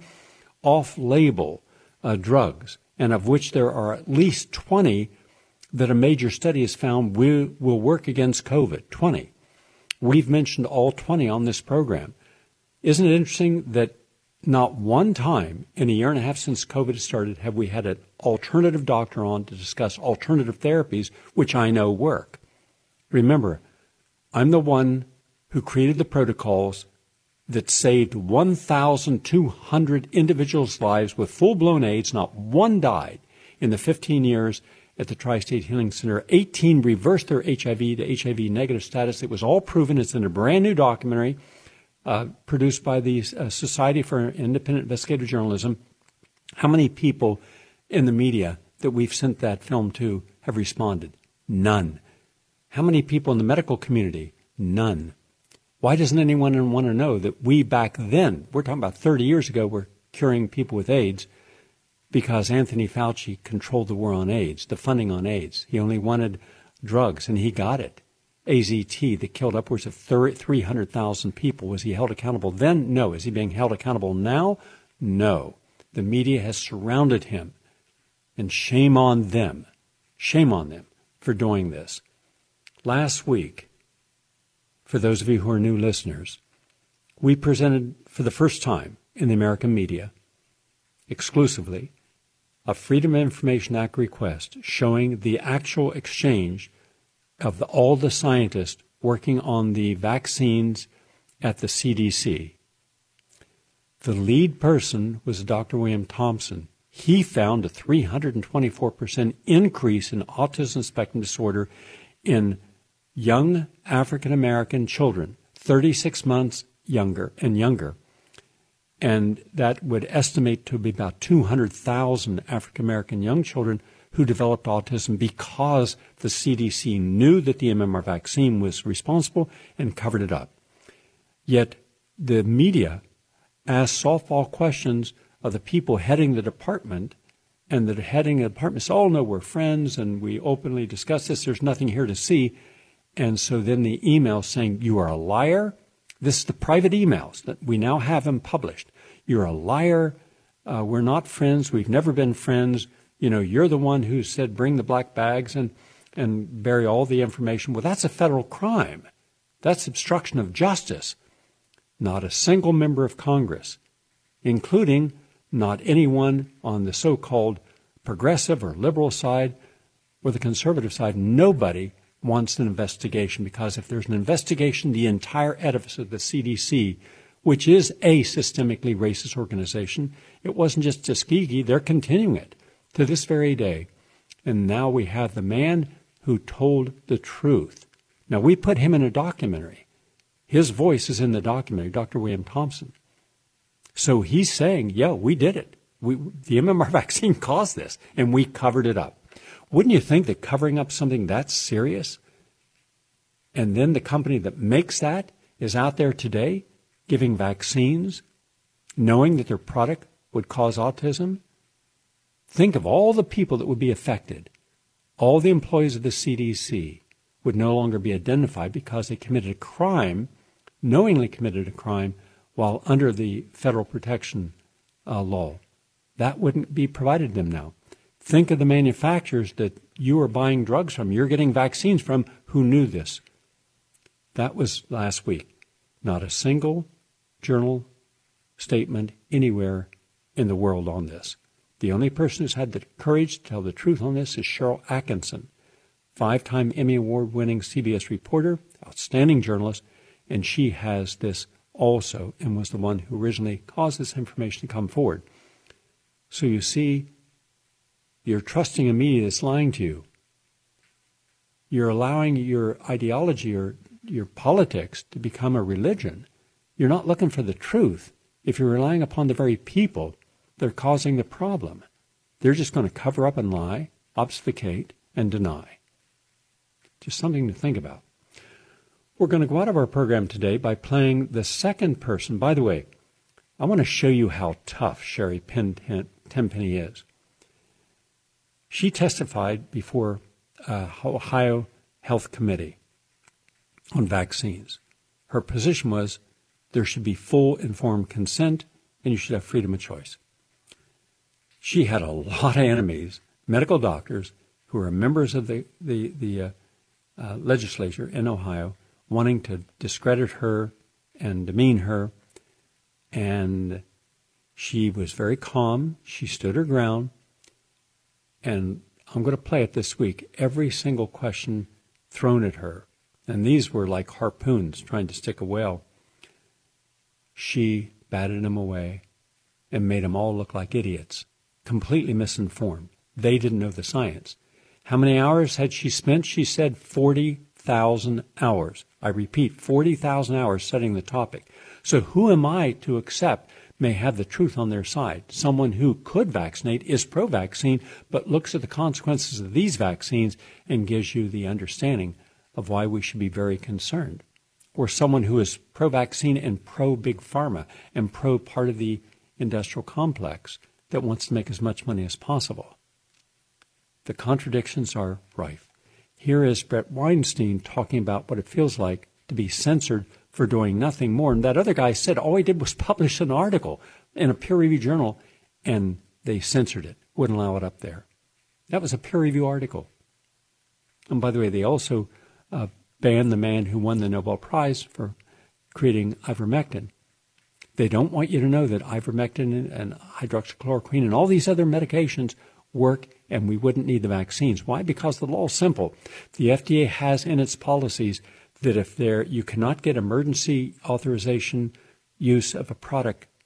off-label uh, drugs, and of which there are at least twenty that a major study has found will, will work against COVID, twenty. We've mentioned all twenty on this program. Isn't it interesting that not one time in a year and a half since COVID started have we had an alternative doctor on to discuss alternative therapies, which I know work. Remember, I'm the one who created the protocols that saved one thousand two hundred individuals' lives with full-blown AIDS. Not one died in the fifteen years at the Tri-State Healing Center. eighteen reversed their H I V to H I V negative status. It was all proven. It's in a brand new documentary uh, produced by the uh, Society for Independent Investigative Journalism. How many people in the media that we've sent that film to have responded? None. How many people in the medical community? None. Why doesn't anyone want to know that we back then, we're talking about thirty years ago, were curing people with AIDS because Anthony Fauci controlled the war on AIDS, the funding on AIDS. He only wanted drugs, and he got it. A Z T that killed upwards of three hundred thousand people. Was he held accountable then? No. Is he being held accountable now? No. The media has surrounded him, and shame on them. Shame on them for doing this. Last week, for those of you who are new listeners, we presented for the first time in the American media, exclusively, a Freedom of Information Act request showing the actual exchange of the, all the scientists working on the vaccines at the C D C. The lead person was Doctor William Thompson, He found a three hundred twenty-four percent increase in autism spectrum disorder in young African-American children, thirty-six months younger and younger. And that would estimate to be about two hundred thousand African-American young children who developed autism because the C D C knew that the M M R vaccine was responsible and covered it up. Yet the media asked softball questions of the people heading the department, and the heading the department said, oh, no, we're friends, and we openly discuss this. There's nothing here to see. And so then the email saying, you are a liar. This is the private emails that we now have them published. You're a liar. Uh, we're not friends. We've never been friends. You know, you're the one who said bring the black bags and, and bury all the information. Well, that's a federal crime. That's obstruction of justice. Not a single member of Congress, including not anyone on the so-called progressive or liberal side or the conservative side. Nobody wants an investigation, because if there's an investigation, the entire edifice of the C D C, which is a systemically racist organization, it wasn't just Tuskegee, they're continuing it to this very day. And now we have the man who told the truth. Now, we put him in a documentary. His voice is in the documentary, Doctor William Thompson. So he's saying, yeah, we did it. We, the M M R vaccine caused this, and we covered it up. Wouldn't you think that covering up something that serious, and then the company that makes that is out there today giving vaccines, knowing that their product would cause autism? Think of all the people that would be affected. All the employees of the C D C would no longer be identified because they committed a crime, knowingly committed a crime, while under the federal protection uh, law. That wouldn't be provided them now. Think of the manufacturers that you are buying drugs from, you're getting vaccines from, who knew this. That was last week. Not a single journal statement anywhere in the world on this. The only person who's had the courage to tell the truth on this is Cheryl Atkinson, five-time Emmy Award-winning C B S reporter, outstanding journalist, and she has this also and was the one who originally caused this information to come forward. So you see, you're trusting a media that's lying to you. You're allowing your ideology or your politics to become a religion. You're not looking for the truth if you're relying upon the very people that are causing the problem. They're just going to cover up and lie, obfuscate, and deny. Just something to think about. We're going to go out of our program today by playing the second person. By the way, I want to show you how tough Sherry Tenpenny is. She testified before uh, Ohio Health Committee on vaccines. Her position was there should be full informed consent and you should have freedom of choice. She had a lot of enemies, medical doctors who are members of the, the, the uh, uh, legislature in Ohio, wanting to discredit her and demean her. And she was very calm. She stood her ground. And I'm going to play it this week. Every single question thrown at her, and these were like harpoons trying to stick a whale, she batted them away and made them all look like idiots, completely misinformed. They didn't know the science. How many hours had she spent? She said forty thousand hours. I repeat, forty thousand hours studying the topic. So who am I to accept may have the truth on their side? Someone who could vaccinate, is pro-vaccine, but looks at the consequences of these vaccines and gives you the understanding of why we should be very concerned. Or someone who is pro-vaccine and pro-big pharma and pro-part of the industrial complex that wants to make as much money as possible. The contradictions are rife. Here is Brett Weinstein talking about what it feels like to be censored for doing nothing more. And that other guy said all he did was publish an article in a peer-reviewed journal, and they censored it, wouldn't allow it up there. That was a peer-reviewed article. And by the way, they also uh, banned the man who won the Nobel Prize for creating ivermectin. They don't want you to know that ivermectin and hydroxychloroquine and all these other medications work, and we wouldn't need the vaccines. Why? Because the law is simple. The F D A has in its policies that if there you cannot get emergency authorization use of a product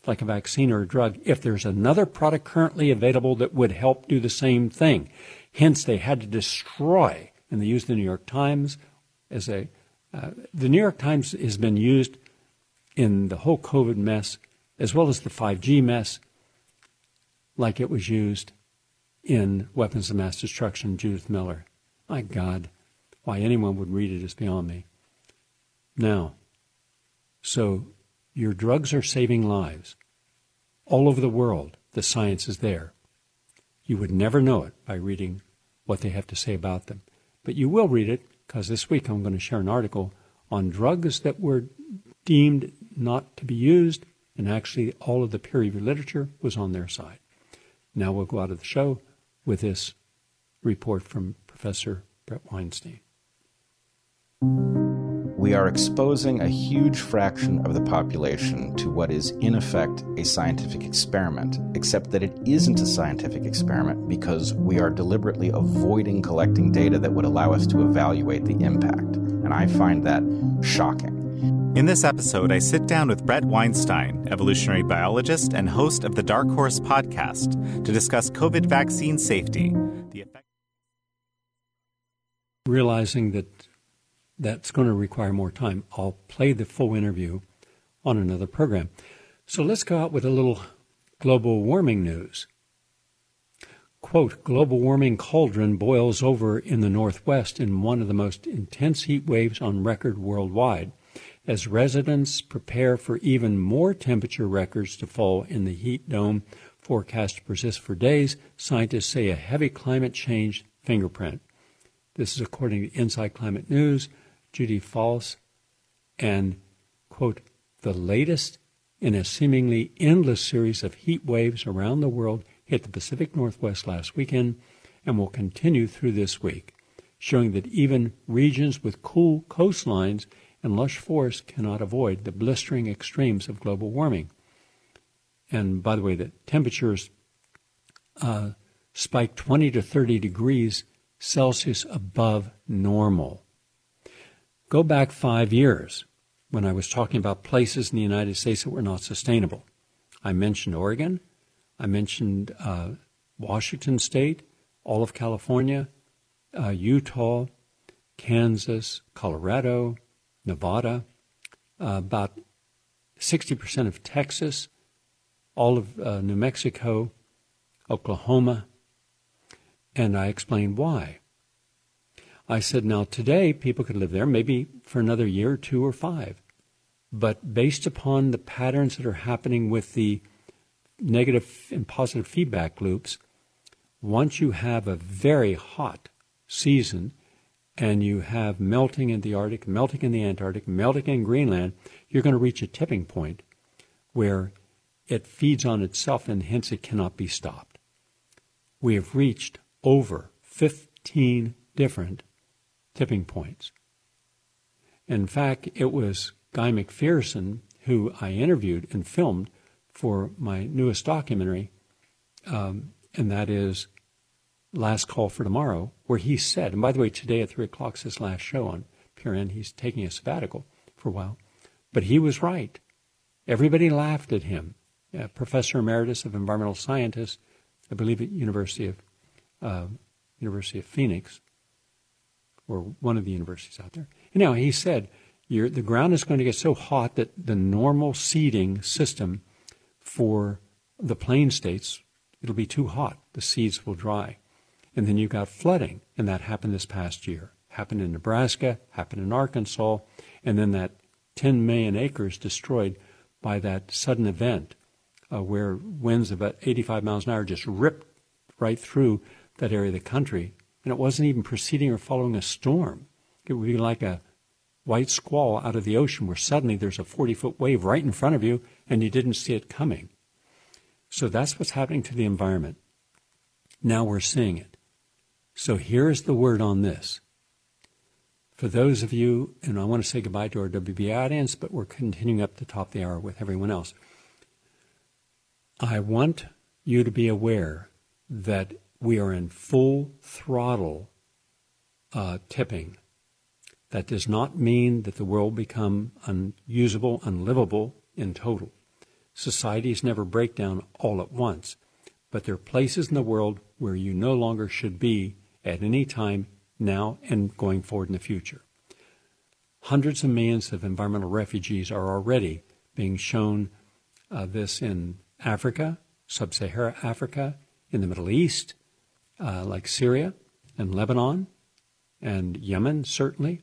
like a vaccine or a drug, if there's another product currently available that would help do the same thing. Hence, they had to destroy, and they used the New York Times as a, uh, the New York Times has been used in the whole COVID mess, as well as the five G mess, like it was used in Weapons of Mass Destruction, Judith Miller. My God, why anyone would read it is beyond me. Now, so your drugs are saving lives. All over the world, the science is there. You would never know it by reading what they have to say about them. But you will read it, because this week I'm going to share an article on drugs that were deemed not to be used, and actually all of the peer-reviewed literature was on their side. Now we'll go out of the show with this report from Professor Bret Weinstein. We are exposing a huge fraction of the population to what is, in effect, a scientific experiment, except that it isn't a scientific experiment because we are deliberately avoiding collecting data that would allow us to evaluate the impact. And I find that shocking. In this episode, I sit down with Bret Weinstein, evolutionary biologist and host of the Dark Horse podcast, to discuss COVID vaccine safety. The effect- Realizing that that's going to require more time, I'll play the full interview on another program. So let's go out with a little global warming news. Quote, global warming cauldron boils over in the Northwest in one of the most intense heat waves on record worldwide, as residents prepare for even more temperature records to fall in the heat dome forecast to persist for days. Scientists say a heavy climate change fingerprint. This is according to Inside Climate News, Judy Falls, and, quote, the latest in a seemingly endless series of heat waves around the world hit the Pacific Northwest last weekend and will continue through this week, showing that even regions with cool coastlines and lush forests cannot avoid the blistering extremes of global warming. And by the way, the temperatures uh, spiked twenty to thirty degrees Celsius above normal. Go back five years when I was talking about places in the United States that were not sustainable. I mentioned Oregon. I mentioned uh, Washington State, all of California, uh, Utah, Kansas, Colorado, Nevada, uh, about sixty percent of Texas, all of uh, New Mexico, Oklahoma, and I explained why. I said, now today people could live there maybe for another year or two or five, but based upon the patterns that are happening with the negative and positive feedback loops, once you have a very hot season, and you have melting in the Arctic, melting in the Antarctic, melting in Greenland, you're going to reach a tipping point where it feeds on itself and hence it cannot be stopped. We have reached over fifteen different tipping points. In fact, it was Guy McPherson, who I interviewed and filmed for my newest documentary, um, and that is Last Call for Tomorrow, where he said, and by the way, today at three o'clock is his last show on P R N. He's taking a sabbatical for a while. But he was right. Everybody laughed at him. Uh, Professor Emeritus of Environmental Scientists, I believe at University of uh, University of Phoenix, or one of the universities out there. Anyhow, he said, You're, the ground is going to get so hot that the normal seeding system for the plain states, it'll be too hot. The seeds will dry. And then you got flooding, and that happened this past year. Happened in Nebraska, happened in Arkansas, and then that ten million acres destroyed by that sudden event uh, where winds of about eighty-five miles an hour just ripped right through that area of the country. And it wasn't even preceding or following a storm. It would be like a white squall out of the ocean where suddenly there's a forty-foot wave right in front of you and you didn't see it coming. So that's what's happening to the environment. Now we're seeing it. So here's the word on this. For those of you, and I want to say goodbye to our W B A audience, but we're continuing up the top of the hour with everyone else. I want you to be aware that we are in full throttle uh, tipping. That does not mean that the world will become unusable, unlivable in total. Societies never break down all at once, but there are places in the world where you no longer should be at any time now and going forward in the future. Hundreds of millions of environmental refugees are already being shown uh, this in Africa, sub-Saharan Africa, in the Middle East, uh, like Syria and Lebanon and Yemen, certainly.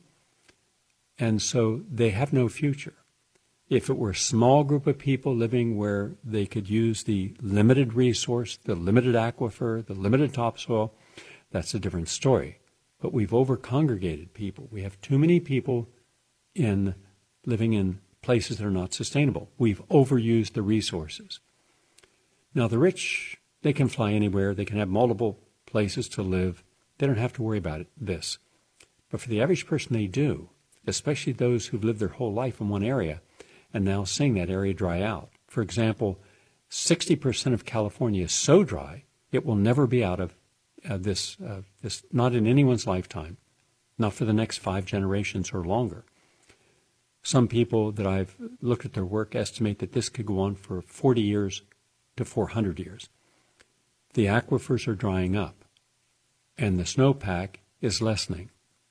And so they have no future. If it were a small group of people living where they could use the limited resource, the limited aquifer, the limited topsoil, that's a different story. But we've over-congregated people. We have too many people in living in places that are not sustainable. We've overused the resources. Now, the rich, they can fly anywhere. They can have multiple places to live. They don't have to worry about it, this. But for the average person, they do, especially those who've lived their whole life in one area and now seeing that area dry out. For example, sixty percent of California is so dry, it will never be out of uh, this, uh, this, not in anyone's lifetime, not for the next five generations or longer. Some people that I've looked at their work estimate that this could go on for forty years to four hundred years. The aquifers are drying up, and the snowpack is lessening.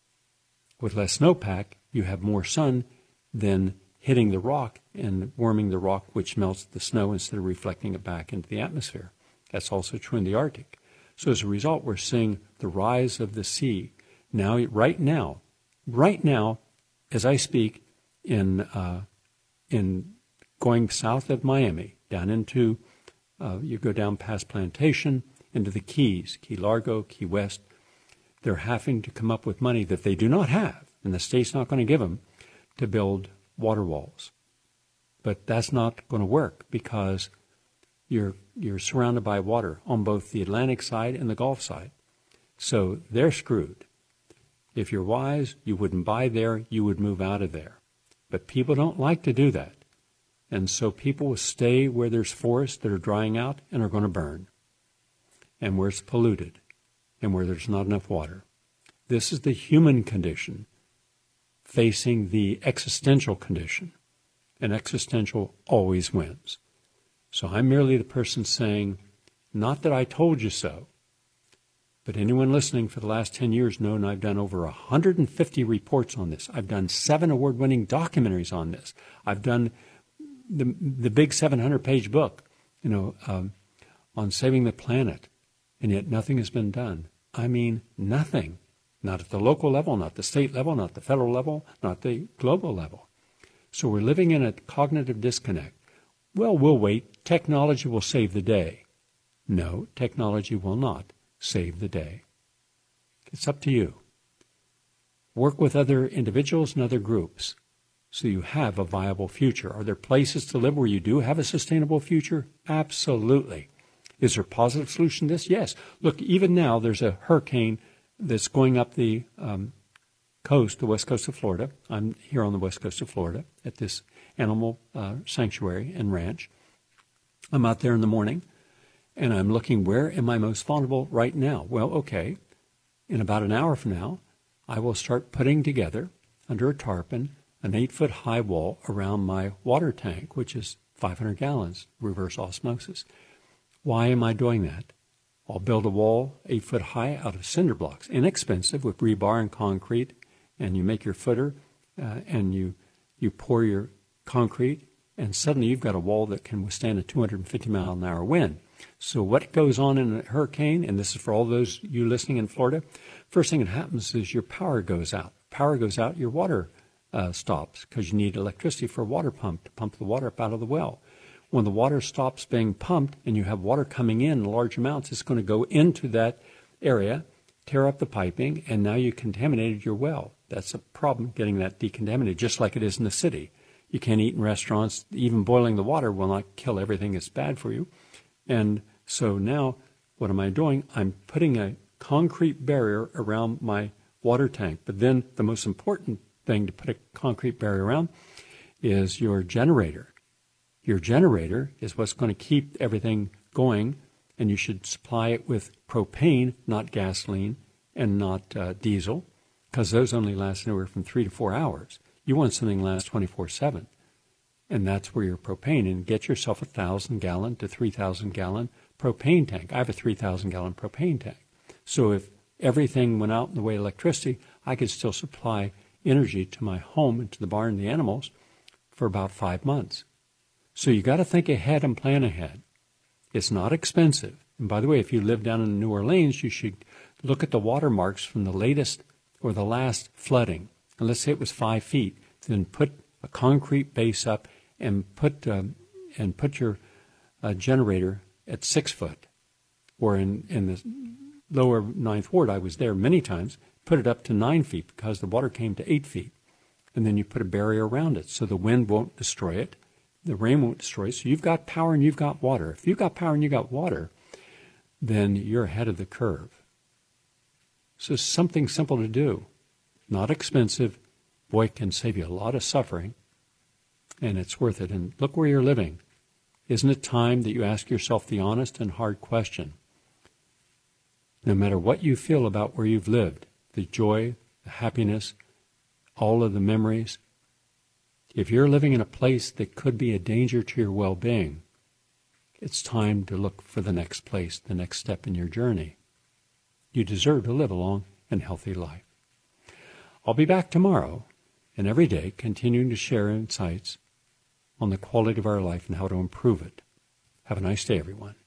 With less snowpack, you have more sun than hitting the rock and warming the rock, which melts the snow instead of reflecting it back into the atmosphere. That's also true in the Arctic. So as a result, we're seeing the rise of the sea. Now, right now, right now, as I speak, in uh, in going south of Miami, down into, uh, you go down past Plantation, into the Keys, Key Largo, Key West, they're having to come up with money that they do not have, and the state's not going to give them, to build water walls. But that's not going to work because you're you're surrounded by water on both the Atlantic side and the Gulf side. So they're screwed. If you're wise, you wouldn't buy there, you would move out of there. But people don't like to do that. And so people will stay where there's forests that are drying out and are going to burn, and where it's polluted, and where there's not enough water. This is the human condition facing the existential condition, and existential always wins. So I'm merely the person saying, not that I told you so, but anyone listening for the last ten years knows I've done over one hundred fifty reports on this. I've done seven award-winning documentaries on this. I've done the the big seven hundred page book, you know, um, on saving the planet, and yet nothing has been done. I mean, nothing. Not at the local level, not the state level, not the federal level, not the global level. So we're living in a cognitive disconnect. Well, we'll wait. Technology will save the day. No, technology will not save the day. It's up to you. Work with other individuals and other groups so you have a viable future. Are there places to live where you do have a sustainable future? Absolutely. Is there a positive solution to this? Yes. Look, even now there's a hurricane that's going up the um, coast, the west coast of Florida. I'm here on the west coast of Florida at this animal uh, sanctuary and ranch. I'm out there in the morning, and I'm looking, where am I most vulnerable right now? Well, okay, in about an hour from now, I will start putting together, under a tarpaulin, an eight-foot-high wall around my water tank, which is five hundred gallons, reverse osmosis. Why am I doing that? I'll build a wall eight foot high out of cinder blocks, inexpensive, with rebar and concrete, and you make your footer, uh, and you you pour your concrete, and suddenly you've got a wall that can withstand a two hundred fifty mile an hour wind. So what goes on in a hurricane, and this is for all those you listening in Florida, first thing that happens is your power goes out. Power goes out, your water uh, stops, because you need electricity for a water pump to pump the water up out of the well. When the water stops being pumped and you have water coming in in large amounts, it's going to go into that area, tear up the piping, and now you contaminated your well. That's a problem, getting that decontaminated, just like it is in the city. You can't eat in restaurants. Even boiling the water will not kill everything that's bad for you. And so now what am I doing? I'm putting a concrete barrier around my water tank. But then the most important thing to put a concrete barrier around is your generator. Your generator is what's going to keep everything going, and you should supply it with propane, not gasoline, and not uh, diesel, because those only last anywhere from three to four hours. You want something that lasts twenty-four seven. And that's where your propane, and get yourself a thousand gallon to three thousand gallon propane tank. I have a three thousand gallon propane tank. So if everything went out in the way of electricity, I could still supply energy to my home and to the barn and the animals for about five months. So you got to think ahead and plan ahead. It's not expensive. And by the way, if you live down in New Orleans, you should look at the watermarks from the latest or the last flooding. And let's say it was five feet. Then put a concrete base up and put um, and put your uh, generator at six foot. Or in, in the lower Ninth Ward, I was there many times, put it up to nine feet because the water came to eight feet. And then you put a barrier around it so the wind won't destroy it, the rain won't destroy it. So you've got power and you've got water. If you've got power and you've got water, then you're ahead of the curve. So something simple to do, not expensive. Boy, it can save you a lot of suffering, and it's worth it. And look where you're living. Isn't it time that you ask yourself the honest and hard question? No matter what you feel about where you've lived, the joy, the happiness, all of the memories, if you're living in a place that could be a danger to your well-being, it's time to look for the next place, the next step in your journey. You deserve to live a long and healthy life. I'll be back tomorrow and every day continuing to share insights on the quality of our life and how to improve it. Have a nice day, everyone.